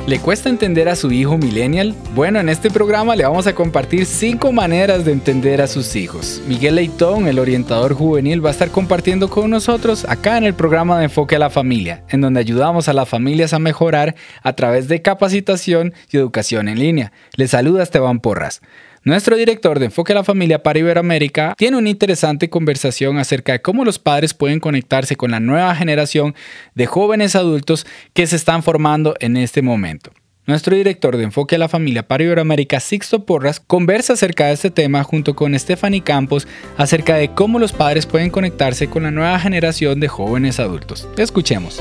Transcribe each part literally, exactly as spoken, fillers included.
¿Le cuesta entender a su hijo millennial? Bueno, en este programa le vamos a compartir cinco maneras de entender a sus hijos. Miguel Leitón, el orientador juvenil, va a estar compartiendo con nosotros acá en el programa de Enfoque a la Familia, en donde ayudamos a las familias a mejorar a través de capacitación y educación en línea. Les saluda Esteban Porras. Nuestro director de Enfoque a la Familia para Iberoamérica tiene una interesante conversación acerca de cómo los padres pueden conectarse con la nueva generación de jóvenes adultos que se están formando en este momento. Nuestro director de Enfoque a la Familia para Iberoamérica, Sixto Porras, conversa acerca de este tema junto con Stephanie Campos acerca de cómo los padres pueden conectarse con la nueva generación de jóvenes adultos. Escuchemos.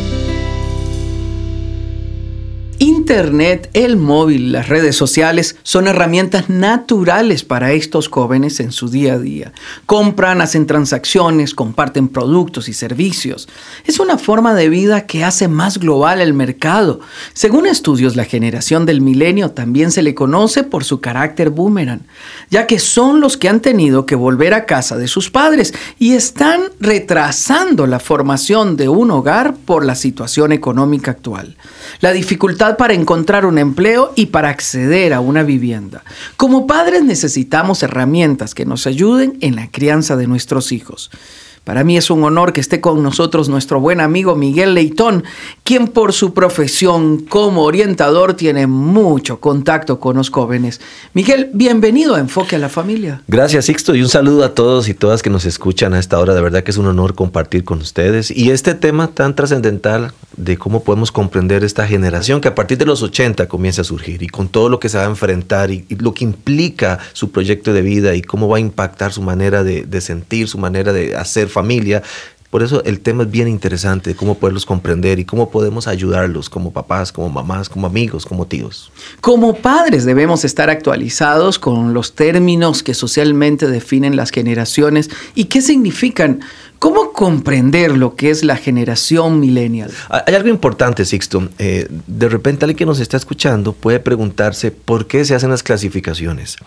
Internet, el móvil, las redes sociales son herramientas naturales para estos jóvenes en su día a día. Compran, hacen transacciones, comparten productos y servicios. Es una forma de vida que hace más global el mercado. Según estudios, la generación del milenio también se le conoce por su carácter boomerang, ya que son los que han tenido que volver a casa de sus padres y están retrasando la formación de un hogar por la situación económica actual. La dificultad para encontrar un empleo y para acceder a una vivienda. Como padres necesitamos herramientas que nos ayuden en la crianza de nuestros hijos. Para mí es un honor que esté con nosotros nuestro buen amigo Miguel Leitón, quien por su profesión como orientador tiene mucho contacto con los jóvenes. Miguel, bienvenido a Enfoque a la Familia. Gracias, Sixto, y un saludo a todos y todas que nos escuchan a esta hora. De verdad que es un honor compartir con ustedes. Y este tema tan trascendental de cómo podemos comprender esta generación que a partir de los ochenta comienza a surgir y con todo lo que se va a enfrentar y, y lo que implica su proyecto de vida y cómo va a impactar su manera de, de sentir, su manera de hacer familia. Por eso el tema es bien interesante, de cómo poderlos comprender y cómo podemos ayudarlos como papás, como mamás, como amigos, como tíos. Como padres debemos estar actualizados con los términos que socialmente definen las generaciones y qué significan. ¿Cómo comprender lo que es la generación millennial? Hay algo importante, Sixto. Eh, de repente alguien que nos está escuchando puede preguntarse por qué se hacen las clasificaciones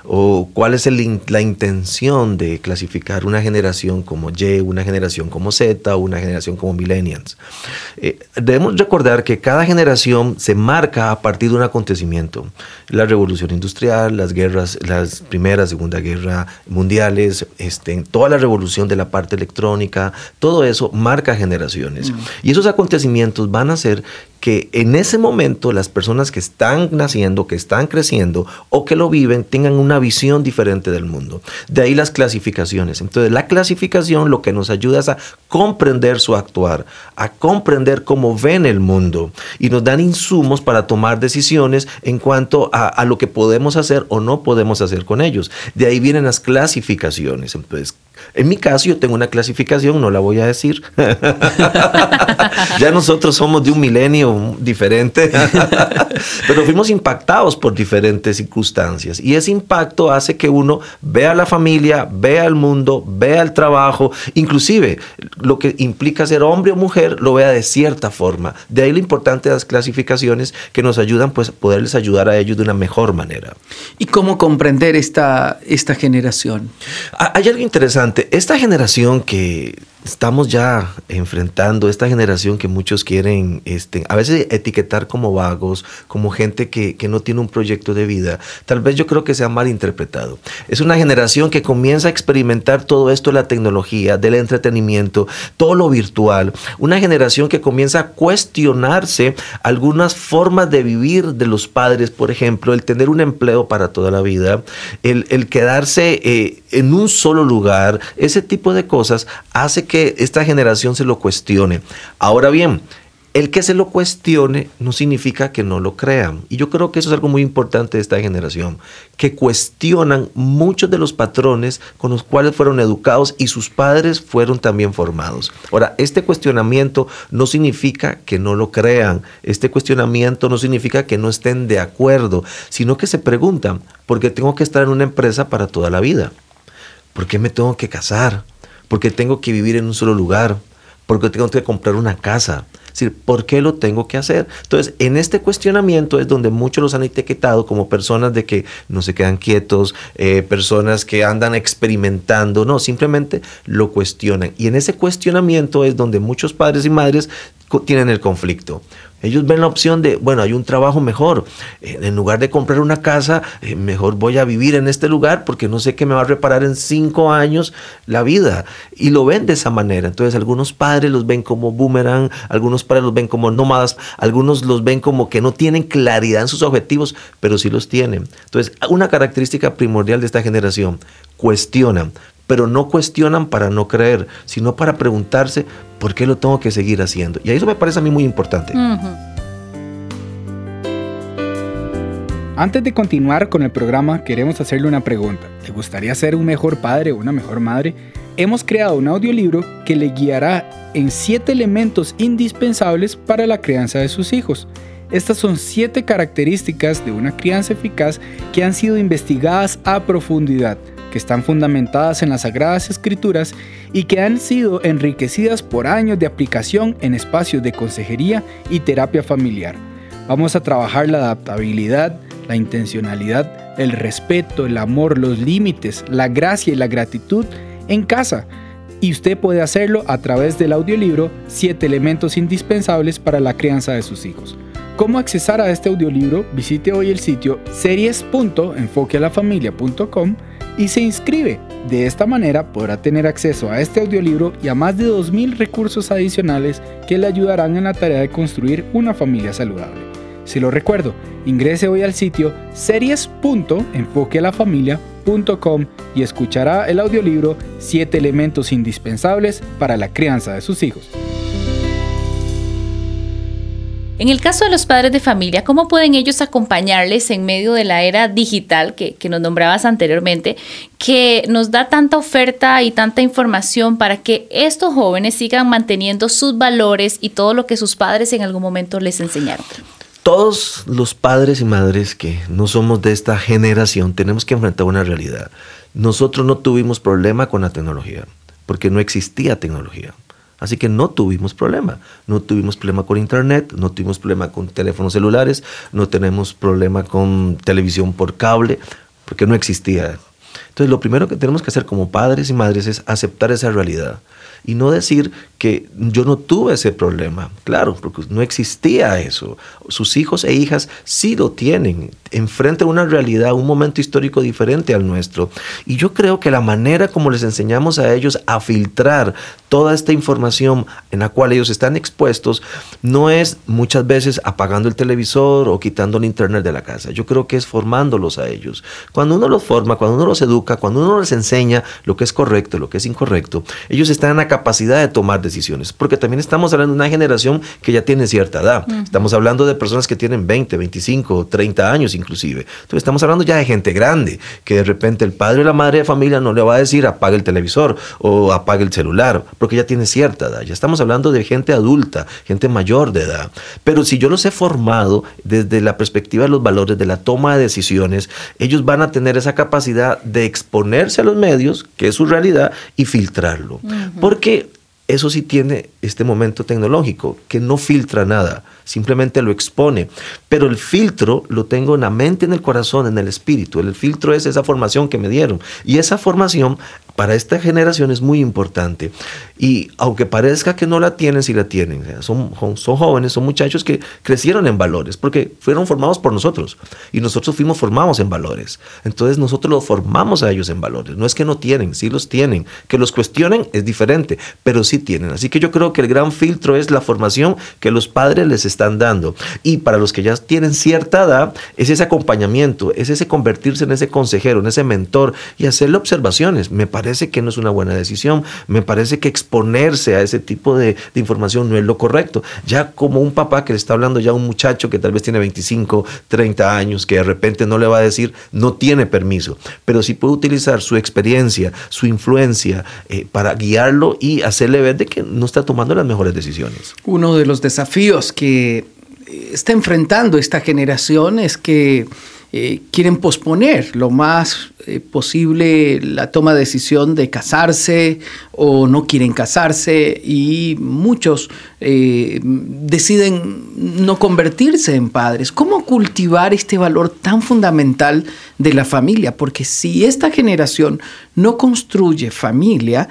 o cuál es el, la intención de clasificar una generación como Y, una generación como Z o una generación como millennials. Eh, debemos recordar que cada generación se marca a partir de un acontecimiento. La revolución industrial, las guerras, las primera, segunda guerra mundiales, este, toda la revolución de la parte electrónica, todo eso marca generaciones. Mm. Y esos acontecimientos van a hacer que en ese momento las personas que están naciendo, que están creciendo o que lo viven tengan una visión diferente del mundo. De ahí las clasificaciones. Entonces la clasificación lo que nos ayuda es a comprender su actuar, a comprender cómo ven el mundo y nos dan insumos para tomar decisiones en cuanto a, a lo que podemos hacer o no podemos hacer con ellos. De ahí vienen las clasificaciones. Entonces, en mi caso yo tengo una clasificación, no la voy a decir. Ya nosotros somos de un milenio diferente, pero fuimos impactados por diferentes circunstancias y ese impacto hace que uno vea la familia, vea el mundo, vea el trabajo, inclusive lo que implica ser hombre o mujer lo vea de cierta forma. De ahí lo importante de las clasificaciones que nos ayudan pues a poderles ayudar a ellos de una mejor manera. ¿Y cómo comprender esta, esta generación? Hay algo interesante. Esta generación que estamos ya enfrentando, esta generación que muchos quieren este, a veces etiquetar como vagos, como gente que, que no tiene un proyecto de vida, tal vez yo creo que se ha malinterpretado. Es una generación que comienza a experimentar todo esto de la tecnología, del entretenimiento, todo lo virtual. Una generación que comienza a cuestionarse algunas formas de vivir de los padres, por ejemplo, el tener un empleo para toda la vida, el, el quedarse eh, en un solo lugar, ese tipo de cosas hace que esta generación se lo cuestione. Ahora bien, el que se lo cuestione no significa que no lo crean. Y yo creo que eso es algo muy importante de esta generación, que cuestionan muchos de los patrones con los cuales fueron educados y sus padres fueron también formados. Ahora, este cuestionamiento no significa que no lo crean. Este cuestionamiento no significa que no estén de acuerdo, sino que se preguntan, ¿por qué tengo que estar en una empresa para toda la vida? ¿Por qué me tengo que casar? ¿Por qué tengo que vivir en un solo lugar? ¿Por qué tengo que comprar una casa? Es decir, ¿por qué lo tengo que hacer? Entonces, en este cuestionamiento es donde muchos los han etiquetado como personas de que no se quedan quietos, eh, personas que andan experimentando. No, simplemente lo cuestionan. Y en ese cuestionamiento es donde muchos padres y madres tienen el conflicto. Ellos ven la opción de, bueno, hay un trabajo mejor. Eh, en lugar de comprar una casa, eh, mejor voy a vivir en este lugar porque no sé qué me va a reparar en cinco años la vida. Y lo ven de esa manera. Entonces, algunos padres los ven como boomerang, algunos padres los ven como nómadas, algunos los ven como que no tienen claridad en sus objetivos, pero sí los tienen. Entonces, una característica primordial de esta generación, cuestionan, pero no cuestionan para no creer, sino para preguntarse por qué lo tengo que seguir haciendo. Y eso me parece a mí muy importante. Uh-huh. Antes de continuar con el programa, queremos hacerle una pregunta. ¿Le gustaría ser un mejor padre o una mejor madre? Hemos creado un audiolibro que le guiará en siete elementos indispensables para la crianza de sus hijos. Estas son siete características de una crianza eficaz que han sido investigadas a profundidad, que están fundamentadas en las Sagradas Escrituras y que han sido enriquecidas por años de aplicación en espacios de consejería y terapia familiar. Vamos a trabajar la adaptabilidad, la intencionalidad, el respeto, el amor, los límites, la gracia y la gratitud en casa. Y usted puede hacerlo a través del audiolibro siete elementos indispensables para la crianza de sus hijos. ¿Cómo accesar a este audiolibro? Visite hoy el sitio series punto enfoque a la familia punto com y se inscribe. De esta manera podrá tener acceso a este audiolibro y a más de dos mil recursos adicionales que le ayudarán en la tarea de construir una familia saludable. Si lo recuerdo, ingrese hoy al sitio series punto enfoque a la familia punto com y escuchará el audiolibro siete elementos indispensables para la crianza de sus hijos. En el caso de los padres de familia, ¿cómo pueden ellos acompañarles en medio de la era digital que, que nos nombrabas anteriormente, que nos da tanta oferta y tanta información para que estos jóvenes sigan manteniendo sus valores y todo lo que sus padres en algún momento les enseñaron? Todos los padres y madres que no somos de esta generación tenemos que enfrentar una realidad. Nosotros no tuvimos problema con la tecnología, porque no existía tecnología. Así que no tuvimos problema. No tuvimos problema con internet, no tuvimos problema con teléfonos celulares, no tenemos problema con televisión por cable, porque no existía. Entonces, lo primero que tenemos que hacer como padres y madres es aceptar esa realidad y no decir que yo no tuve ese problema. Claro, porque no existía eso. Sus hijos e hijas sí lo tienen. Enfrentan una realidad, un momento histórico diferente al nuestro. Y yo creo que la manera como les enseñamos a ellos a filtrar toda esta información en la cual ellos están expuestos no es muchas veces apagando el televisor o quitando el internet de la casa. Yo creo que es formándolos a ellos. Cuando uno los forma, cuando uno los educa, cuando uno les enseña lo que es correcto, lo que es incorrecto, ellos están en la capacidad de tomar decisiones. Porque también estamos hablando de una generación que ya tiene cierta edad. Uh-huh. Estamos hablando de personas que tienen veinte, veinticinco, treinta años inclusive. Entonces estamos hablando ya de gente grande, que de repente el padre o la madre de familia no le va a decir apague el televisor o apague el celular, porque ya tiene cierta edad. Ya estamos hablando de gente adulta, gente mayor de edad. Pero si yo los he formado desde la perspectiva de los valores, de la toma de decisiones, ellos van a tener esa capacidad de exponerse a los medios, que es su realidad, y filtrarlo. Uh-huh. Porque eso sí tiene este momento tecnológico, que no filtra nada, simplemente lo expone. Pero el filtro lo tengo en la mente, en el corazón, en el espíritu. El filtro es esa formación que me dieron. Y esa formación para esta generación es muy importante. Y aunque parezca que no la tienen, sí la tienen. Son, son jóvenes, son muchachos que crecieron en valores, porque fueron formados por nosotros. Y nosotros fuimos formados en valores. Entonces nosotros los formamos a ellos en valores. No es que no tienen, sí los tienen. Que los cuestionen es diferente, pero sí tienen. Así que yo creo que el gran filtro es la formación que los padres les están dando. Y para los que ya tienen cierta edad, es ese acompañamiento, es ese convertirse en ese consejero, en ese mentor y hacerle observaciones. Me parece que no es una buena decisión. Me parece que exponerse a ese tipo de, de información no es lo correcto. Ya como un papá que le está hablando ya a un muchacho que tal vez tiene veinticinco, treinta años, que de repente no le va a decir, no tiene permiso, pero sí puede utilizar su experiencia, su influencia eh, para guiarlo y hacerle ver de que no está tomando las mejores decisiones. Uno de los desafíos que está enfrentando esta generación es que eh, quieren posponer lo más eh, posible la toma de decisión de casarse o no quieren casarse, y muchos eh, deciden no convertirse en padres. ¿Cómo cultivar este valor tan fundamental de la familia? Porque si esta generación no construye familia,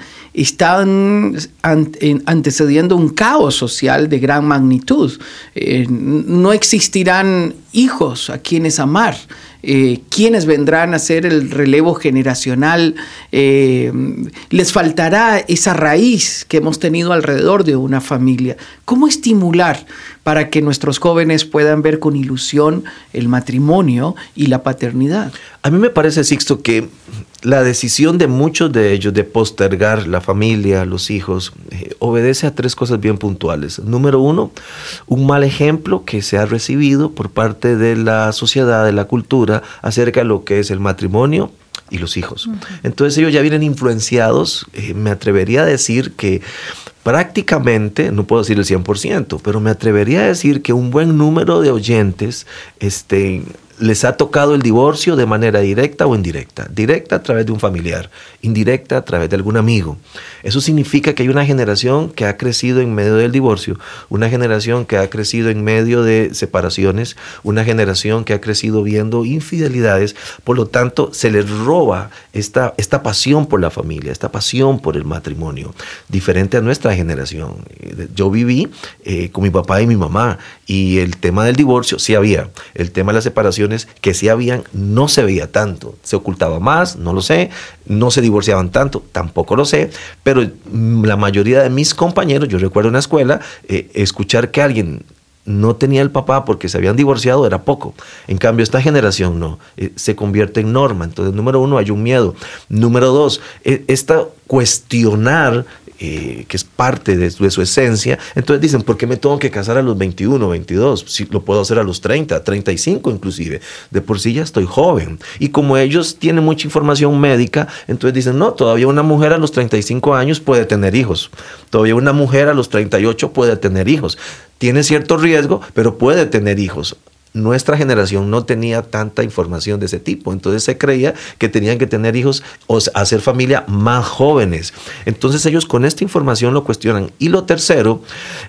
están antecediendo un caos social de gran magnitud. Eh, no existirán hijos a quienes amar. Eh, ¿Quiénes vendrán a hacer el relevo generacional? Eh, les faltará esa raíz que hemos tenido alrededor de una familia. ¿Cómo estimular para que nuestros jóvenes puedan ver con ilusión el matrimonio y la paternidad? A mí me parece, Sixto, que la decisión de muchos de ellos de postergar la familia, los hijos, eh, obedece a tres cosas bien puntuales. Número uno, un mal ejemplo que se ha recibido por parte de la sociedad, de la cultura, acerca de lo que es el matrimonio y los hijos. Uh-huh. Entonces ellos ya vienen influenciados, eh, me atrevería a decir que prácticamente, no puedo decir el cien por ciento, pero me atrevería a decir que un buen número de oyentes este, les ha tocado el divorcio de manera directa o indirecta. Directa a través de un familiar, indirecta a través de algún amigo. Eso significa que hay una generación que ha crecido en medio del divorcio, una generación que ha crecido en medio de separaciones, una generación que ha crecido viendo infidelidades. Por lo tanto, se les roba esta, esta pasión por la familia, esta pasión por el matrimonio, diferente a nuestra generación. Yo viví eh, con mi papá y mi mamá, y el tema del divorcio sí había, el tema de las separaciones que sí habían, no se veía tanto, se ocultaba más, no lo sé, no se divorciaban tanto, tampoco lo sé, pero la mayoría de mis compañeros, yo recuerdo en la escuela, eh, escuchar que alguien no tenía el papá porque se habían divorciado era poco. En cambio, esta generación no, eh, se convierte en norma. Entonces, número uno, hay un miedo. Número dos, eh, esta cuestionar Eh, que es parte de su, de su esencia. Entonces dicen, ¿por qué me tengo que casar a los veintiuno, veintidós? Si lo puedo hacer a los treinta, treinta y cinco inclusive. De por sí ya estoy joven. Y como ellos tienen mucha información médica, entonces dicen, no, todavía una mujer a los treinta y cinco años puede tener hijos. Todavía una mujer a los treinta y ocho puede tener hijos. Tiene cierto riesgo, pero puede tener hijos. Nuestra generación no tenía tanta información de ese tipo, entonces se creía que tenían que tener hijos o hacer familia más jóvenes. Entonces ellos con esta información lo cuestionan. Y lo tercero,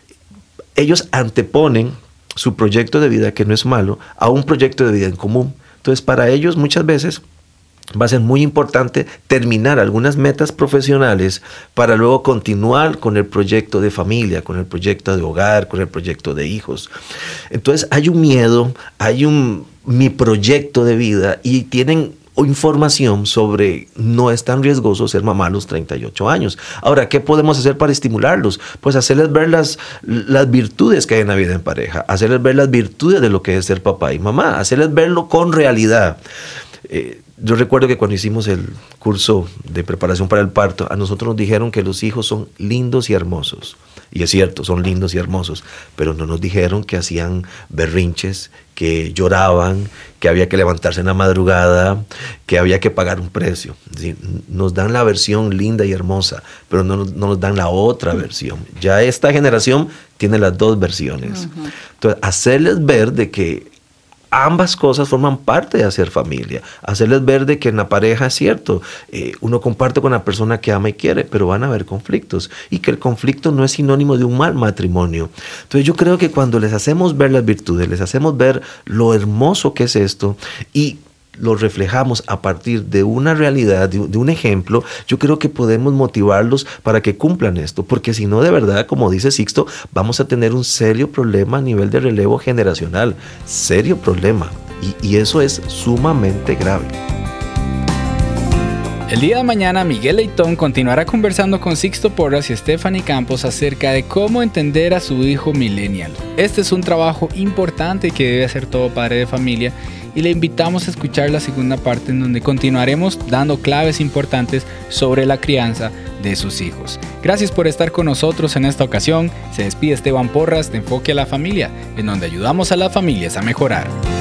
ellos anteponen su proyecto de vida, que no es malo, a un proyecto de vida en común. Entonces para ellos muchas veces va a ser muy importante terminar algunas metas profesionales para luego continuar con el proyecto de familia, con el proyecto de hogar, con el proyecto de hijos. Entonces hay un miedo, hay un mi proyecto de vida, y tienen información sobre no es tan riesgoso ser mamá a los treinta y ocho años. Ahora, ¿qué podemos hacer para estimularlos? Pues hacerles ver las, las virtudes que hay en la vida en pareja, hacerles ver las virtudes de lo que es ser papá y mamá, hacerles verlo con realidad. Eh, Yo recuerdo que cuando hicimos el curso de preparación para el parto, a nosotros nos dijeron que los hijos son lindos y hermosos. Y es cierto, son lindos y hermosos, pero no nos dijeron que hacían berrinches, que lloraban, que había que levantarse en la madrugada, que había que pagar un precio. ¿Sí? Nos dan la versión linda y hermosa, pero no, no nos dan la otra versión. Ya esta generación tiene las dos versiones. Uh-huh. Entonces, hacerles ver de que ambas cosas forman parte de hacer familia. Hacerles ver de que en la pareja es cierto, eh, uno comparte con la persona que ama y quiere, pero van a haber conflictos, y que el conflicto no es sinónimo de un mal matrimonio. Entonces yo creo que cuando les hacemos ver las virtudes, les hacemos ver lo hermoso que es esto, y lo reflejamos a partir de una realidad, de, de un ejemplo, yo creo que podemos motivarlos para que cumplan esto, porque si no, de verdad, como dice Sixto, vamos a tener un serio problema a nivel de relevo generacional, serio problema, y, y eso es sumamente grave. El día de mañana, Miguel Leitón continuará conversando con Sixto Porras y Stephanie Campos acerca de cómo entender a su hijo millennial. Este es un trabajo importante que debe hacer todo padre de familia, y le invitamos a escuchar la segunda parte, en donde continuaremos dando claves importantes sobre la crianza de sus hijos. Gracias por estar con nosotros en esta ocasión. Se despide Esteban Porras de Enfoque a la Familia, en donde ayudamos a las familias a mejorar.